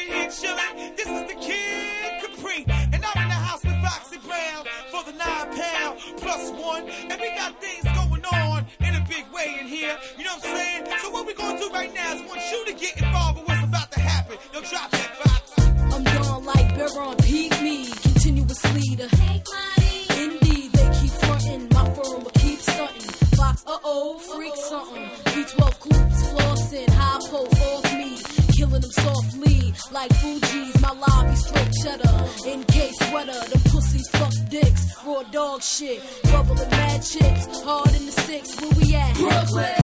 here chillin'. This is the Kid Capri, and I'm in the house with Foxy Brown for the 9 pound plus one. And we got things going on in a big way in here. You know what I'm saying? So what we gonna do right now is want you to get involved with what's about to happen. Yo, drop that, Fox. I'm gone like Baron, peak me, continuous leader. Take money. Indeed, they keep frontin', my firm will keep stuntin'. Fox, freak something. B12 coops, flossin', high post off me, killing them softly like Fuji's. My lobby straight cheddar, in case sweater. Them pussies fuck dicks, raw dog shit, bubbling mad chips, hard in the 6. Where we at? Brooklyn.